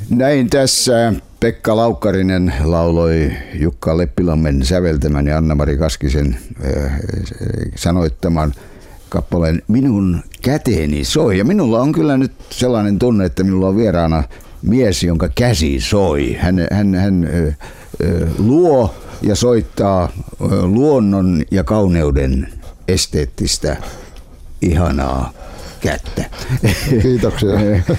Näin tässä Pekka Laukkarinen lauloi Jukka Leppilammen säveltämän ja Anna-Mari Kaskisen sanoittaman kappaleen Minun käteeni soi. Ja minulla on kyllä nyt sellainen tunne, että minulla on vieraana mies, jonka käsi soi. Hän luo ja soittaa luonnon ja kauneuden esteettistä ihanaa kättä. Kiitoksia.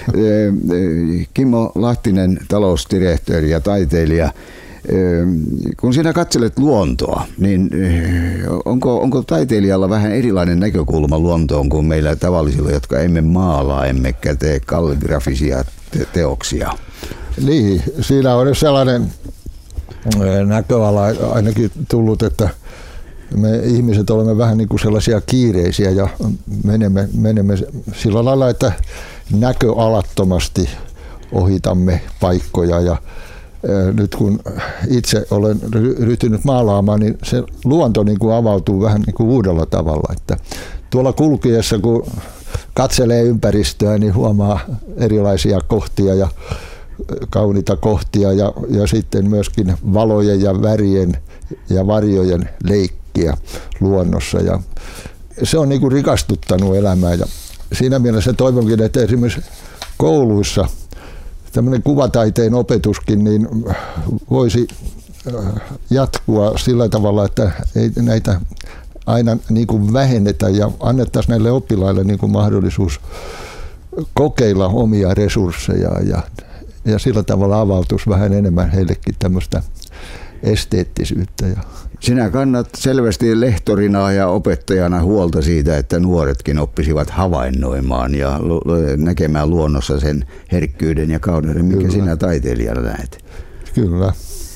Kimmo Lahtinen, talousdirektööri ja taiteilija. Kun sinä katselet luontoa, niin onko taiteilijalla vähän erilainen näkökulma luontoon kuin meillä tavallisilla, jotka emme maalaa, emmekä tee kalligrafisia teoksia? Niin, siinä on sellainen näköala ainakin tullut, että me ihmiset olemme vähän niin kuin sellaisia kiireisiä ja menemme sillä lailla, että näköalattomasti ohitamme paikkoja ja nyt kun itse olen ryhtynyt maalaamaan, niin se luonto niin kuin avautuu vähän niin kuin uudella tavalla. Että tuolla kulkiessa, kun katselee ympäristöä, niin huomaa erilaisia kohtia ja kauniita kohtia ja sitten myöskin valojen ja värien ja varjojen leikkiä luonnossa. Ja se on niin kuin rikastuttanut elämää ja siinä mielessä toivonkin, että esimerkiksi kouluissa tämmöinen kuvataiteen opetuskin niin voisi jatkua sillä tavalla, että ei näitä aina niin kuin vähennetä ja annettaisiin näille oppilaille niin kuin mahdollisuus kokeilla omia resursseja ja sillä tavalla avautuisi vähän enemmän heillekin tämmöistä esteettisyyttä. Sinä kannat selvästi lehtorina ja opettajana huolta siitä, että nuoretkin oppisivat havainnoimaan ja näkemään luonnossa sen herkkyyden ja kauneuden, mikä Kyllä. sinä taiteilijana näet. Kyllä.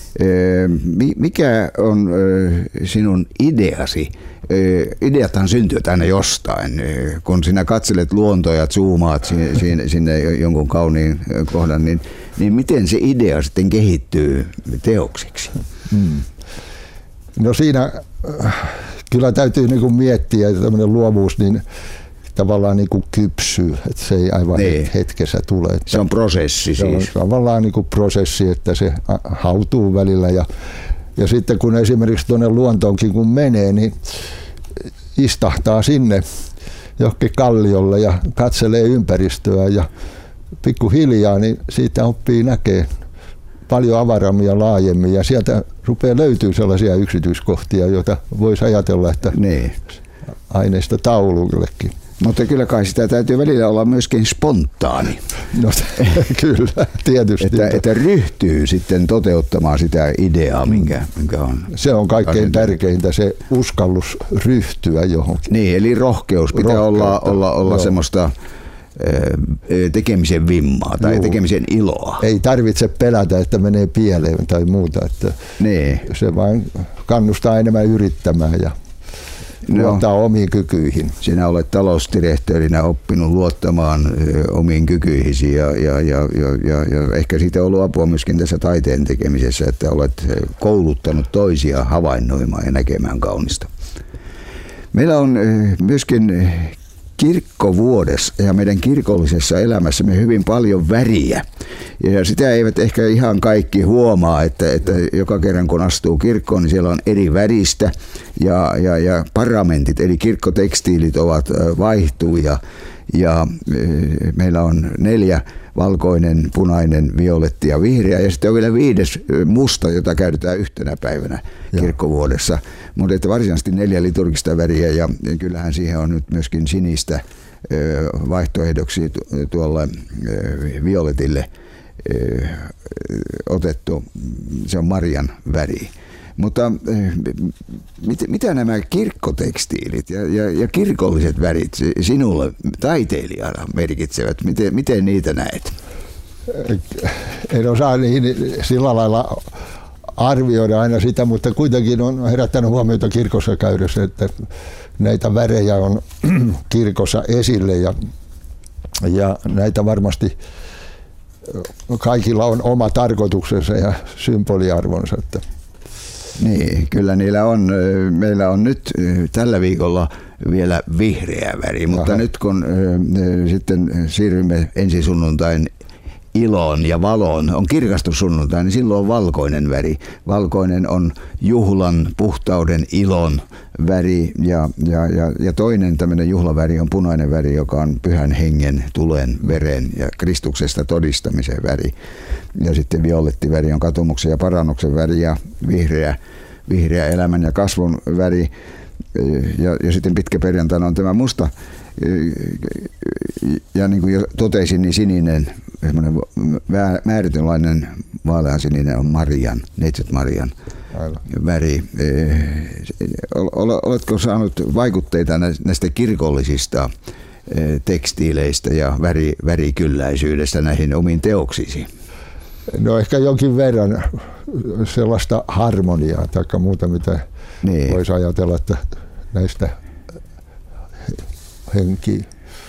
Mikä on sinun ideasi? Ideathan syntyy aina jostain. Kun sinä katselet luontoa ja zoomaat sinne jonkun kauniin kohdan, niin miten se idea sitten kehittyy teoksiksi? No siinä kyllä täytyy niin kuin miettiä, että tämmöinen luovuus niin tavallaan niin kuin kypsyy, että se ei aivan hetkessä tule. Että se on prosessi siis. Se on tavallaan niin kuin prosessi, että se hautuu välillä ja sitten kun esimerkiksi tuonne luontoonkin kun menee, niin istahtaa sinne johonkin kalliolle ja katselee ympäristöä ja pikkuhiljaa niin siitä oppii näkee paljon avarammin ja laajemmin ja sieltä rupeaa löytyy sellaisia yksityiskohtia, joita voisi ajatella, että aineista taulullekin. Mutta kyllä kai sitä täytyy välillä olla myöskin spontaani. No, kyllä, tietysti. Että ryhtyy sitten toteuttamaan sitä ideaa, minkä on. Se on kaikkein tärkeintä, se uskallus ryhtyä johonkin. Niin, eli rohkeus pitää olla semmoista tekemisen vimmaa tai tekemisen iloa. Ei tarvitse pelätä, että menee pieleen tai muuta. Että se vain kannustaa enemmän yrittämään ja luottaa omiin kykyihin. Sinä olet talousdirektöörinä oppinut luottamaan omiin kykyihin ja ehkä siitä on ollut apua myöskin tässä taiteen tekemisessä, että olet kouluttanut toisia havainnoimaan ja näkemään kaunista. Meillä on myöskin kirkkovuodessa ja meidän kirkollisessa elämässämme hyvin paljon väriä. Ja sitä eivät ehkä ihan kaikki huomaa, että joka kerran kun astuu kirkkoon, niin siellä on eri väristä ja paramentit, eli kirkkotekstiilit vaihtuu ja meillä on 4, valkoinen, punainen, violetti ja vihreä ja sitten on vielä 5 musta, jota käytetään yhtenä päivänä kirkkovuodessa. Mutta että varsinaisesti 4 liturgista väriä ja kyllähän siihen on nyt myöskin sinistä vaihtoehdoksi tuolle violetille otettu. Se on Marian väri. Mutta mitä nämä kirkkotekstiilit ja kirkolliset värit sinulle taiteilijana merkitsevät? Miten niitä näet? En osaa niin sillä lailla arvioida aina sitä, mutta kuitenkin on herättänyt huomiota kirkossa käydessä, että näitä värejä on kirkossa esille ja näitä varmasti kaikilla on oma tarkoituksensa ja symboliarvonsa. Niin, kyllä niillä on. Meillä on nyt tällä viikolla vielä vihreä väri, mutta nyt kun sitten siirrymme ensi sunnuntain ilon ja valon, on kirkastussunnuntai, niin silloin on valkoinen väri. Valkoinen on juhlan, puhtauden, ilon väri ja toinen tämmöinen juhlaväri on punainen väri, joka on pyhän hengen, tulen, veren ja Kristuksesta todistamisen väri. Ja sitten violetti väri on katumuksen ja parannuksen väri ja vihreä elämän ja kasvun väri. Ja sitten pitkäperjantaina on tämä musta. Ja niin kuin jo totesin, niin sininen, määritynlainen vaaleansininen on Neitsyt Marian väri. Oletko saanut vaikutteita näistä kirkollisista tekstiileistä ja värikylläisyydestä näihin omiin teoksiisi? No ehkä jonkin verran sellaista harmoniaa tai muuta, mitä voisi ajatella, että näistä henkiä.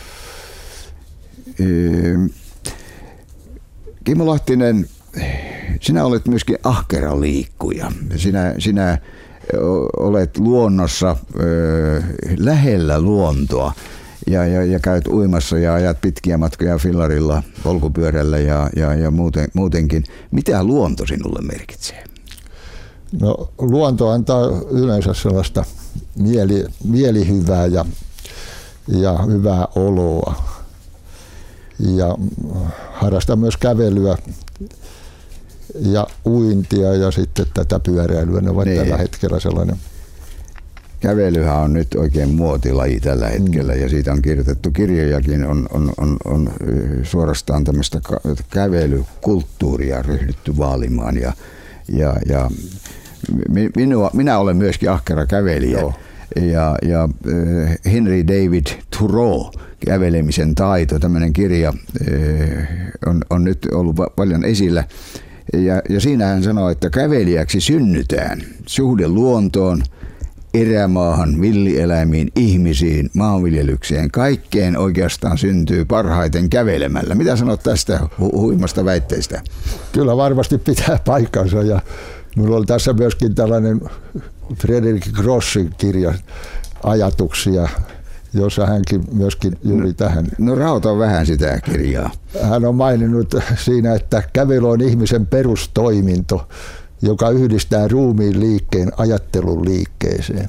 Kimmo Lahtinen, sinä olet myöskin ahkera liikkuja. Sinä olet luonnossa lähellä luontoa ja käyt uimassa ja ajat pitkiä matkoja fillarilla, polkupyörällä ja muutenkin. Mitä luonto sinulle merkitsee? No, luonto antaa yleensä sellaista mielihyvää ja hyvää oloa. Ja harrastan myös kävelyä ja uintia ja sitten tätä pyöräilyä. Ne ovat tällä hetkellä sellainen. Kävelyhän on nyt oikein muotilaji tällä hetkellä ja siitä on kirjoitettu kirjojakin. On suorastaan tämmöistä kävelykulttuuria ryhdytty vaalimaan ja minä olen myöskin ahkera kävelijä. Joo. Ja Henry David Thoreau, kävelemisen taito, tämmöinen kirja on nyt ollut paljon esillä. Ja siinä hän sanoo, että kävelijäksi synnytään suhde luontoon, erämaahan, villieläimiin, ihmisiin, maanviljelykseen. Kaikkeen oikeastaan syntyy parhaiten kävelemällä. Mitä sanot tästä huimasta väitteestä? Kyllä varmasti pitää paikkansa ja minulla on tässä myöskin tällainen Frederick Grossin kirja ajatuksia, jossa hänkin myöskin juuri tähän. No rauta vähän sitä kirjaa. Hän on maininnut siinä, että kävely on ihmisen perustoiminto, joka yhdistää ruumiin liikkeen ajattelun liikkeeseen.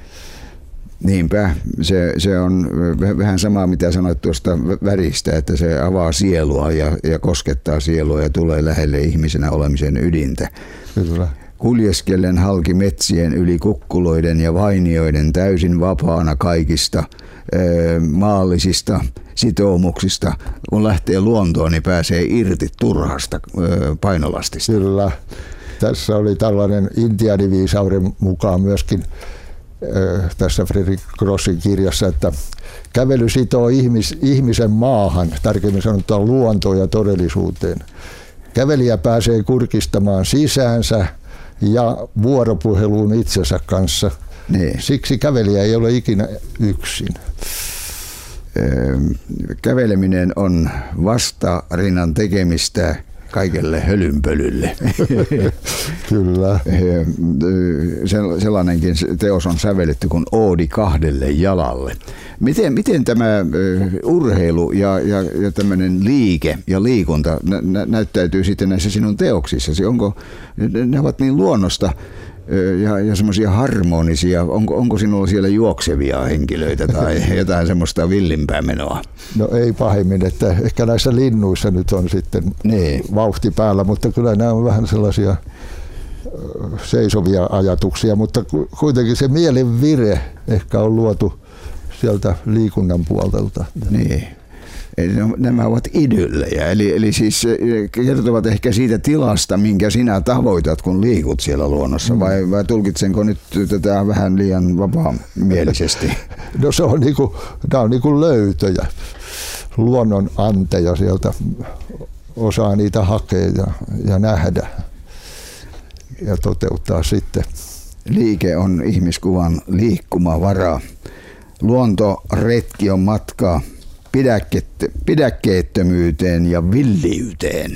Niinpä, se on vähän samaa mitä sanoit tuosta väristä, että se avaa sielua ja koskettaa sielua ja tulee lähelle ihmisenä olemisen ydintä. Kyllä. Kuljeskellen halki metsien yli kukkuloiden ja vainioiden täysin vapaana kaikista maallisista sitoumuksista. Kun lähtee luontoon, niin pääsee irti turhasta painolastista. Kyllä. Tässä oli tällainen intiaaniviisauden mukaan myöskin tässä Frederick Grossin kirjassa, että kävely sitoo ihmisen maahan, tarkemmin sanotaan luontoon ja todellisuuteen. Kävelijä pääsee kurkistamaan sisäänsä ja vuoropuheluun itsensä kanssa. Niin. Siksi kävelijä ei ole ikinä yksin. Käveleminen on vastarinnan tekemistä kaikelle hölynpölylle. Kyllä. Sellainenkin teos on sävelletty kuin Oodi 2 jalalle. Miten tämä urheilu ja tämmöinen liike ja liikunta näyttäytyy sitten näissä sinun teoksissasi? Onko ne ovat niin luonnosta ja semmoisia harmonisia? Onko sinulla siellä juoksevia henkilöitä tai jotain semmoista villimpää menoa? No ei pahemmin, että ehkä näissä linnuissa nyt on sitten vauhti päällä, mutta kyllä nämä on vähän sellaisia seisovia ajatuksia, mutta kuitenkin se mielen vire ehkä on luotu sieltä liikunnan puolelta. Niin. Eli nämä ovat idyllejä, eli siis kertovat ehkä siitä tilasta, minkä sinä tavoitat, kun liikut siellä luonnossa, vai tulkitsenko nyt tätä vähän liian vapaamielisesti? No nämä on niinku löytöjä, luonnon anteja, sieltä osaa niitä hakea ja nähdä ja toteuttaa sitten. Liike on ihmiskuvan liikkumavara. Luontoretki on matkaa pidäkkeettömyyteen ja villiyteen.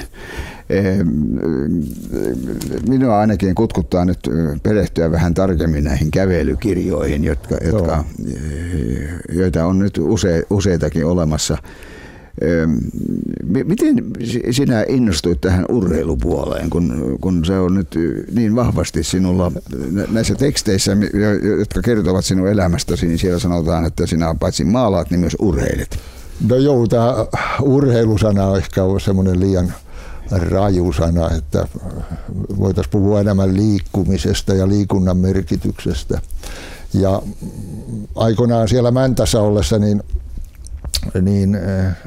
Minua ainakin kutkuttaa nyt perehtyä vähän tarkemmin näihin kävelykirjoihin, joita on nyt useitakin olemassa. Miten sinä innostuit tähän urheilupuoleen, kun se on nyt niin vahvasti sinulla näissä teksteissä, jotka kertovat sinun elämästäsi, niin siellä sanotaan, että sinä paitsi maalaat, niin myös urheilet. No joo, tämä urheilusana on ehkä semmoinen liian raju sana, että voitaisiin puhua enemmän liikkumisesta ja liikunnan merkityksestä. Ja aikoinaan siellä Mäntässä ollessa niin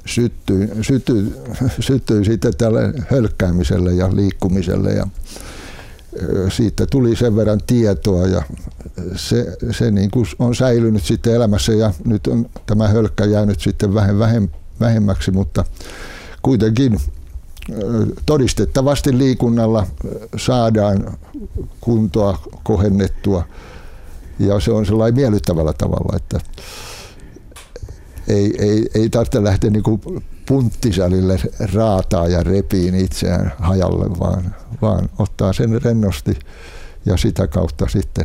syttyi sitten tälle hölkkäämiselle ja liikkumiselle ja siitä tuli sen verran tietoa ja se niin kuin on säilynyt sitten elämässä ja nyt on tämä hölkkä jäänyt sitten vähemmäksi, mutta kuitenkin todistettavasti liikunnalla saadaan kuntoa kohennettua ja se on sellainen miellyttävällä tavalla, että ei tarvitse lähteä niin kuin punttisalille raataa ja repiin itseään hajalle, vaan ottaa sen rennosti ja sitä kautta sitten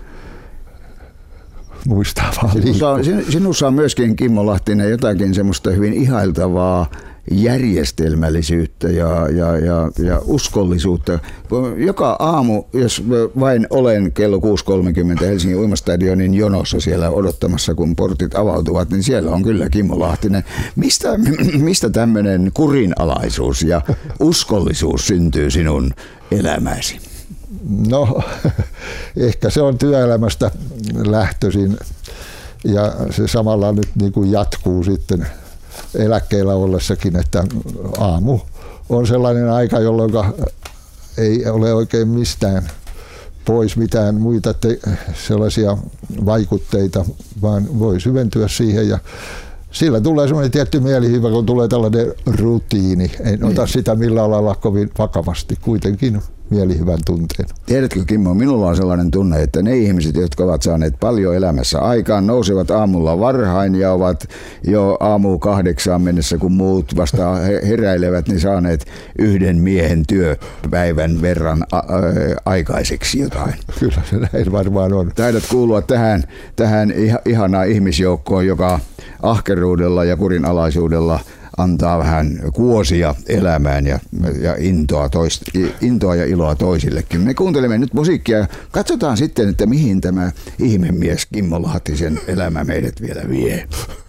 muistaa vaan liikkua. Sinussa on myöskin, Kimmo Lahtinen, jotakin semmoista hyvin ihailtavaa järjestelmällisyyttä ja uskollisuutta. Joka aamu, jos vain olen kello 6.30 Helsingin Uimastadionin jonossa siellä odottamassa, kun portit avautuvat, niin siellä on kyllä Kimmo Lahtinen. Mistä tämmöinen kurinalaisuus ja uskollisuus syntyy sinun elämäsi? No, ehkä se on työelämästä lähtöisin ja se samalla nyt niin kuin jatkuu sitten eläkkeellä ollessakin, että aamu on sellainen aika, jolloin ei ole oikein mistään pois mitään muita sellaisia vaikutteita, vaan voi syventyä siihen ja sillä tulee semmoinen tietty mielihyvä, kun tulee tällainen rutiini. En ota sitä millään lailla kovin vakavasti, kuitenkin mielihyvän tunteen. Tiedätkö, Kimmo, minulla on sellainen tunne, että ne ihmiset, jotka ovat saaneet paljon elämässä aikaan, nousevat aamulla varhain ja ovat jo aamu 8 mennessä, kun muut vasta heräilevät, niin saaneet yhden miehen työpäivän verran aikaiseksi jotain. Kyllä se näin varmaan on. Taidat kuulua tähän ihanaan ihmisjoukkoon, joka ahkeruudella ja kurinalaisuudella antaa vähän kuosia elämään ja intoa ja iloa toisillekin. Me kuuntelemme nyt musiikkia. Katsotaan sitten, että mihin tämä ihmemies Kimmo Lahtisen elämä meidät vielä vie.